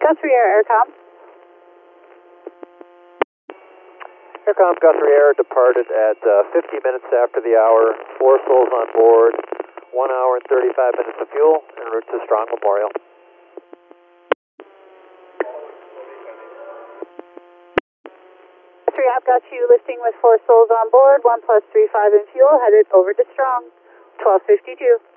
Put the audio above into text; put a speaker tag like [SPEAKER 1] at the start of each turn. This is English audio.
[SPEAKER 1] Guthrie Air, Aircom.
[SPEAKER 2] Aircom Guthrie Air departed at 50 minutes after the hour, 4 souls on board, 1 hour and 35 minutes of fuel, en route to Strong Memorial.
[SPEAKER 1] Guthrie, I've got you lifting with 4 souls on board, 1 plus 35 in fuel, headed over to Strong, 1252.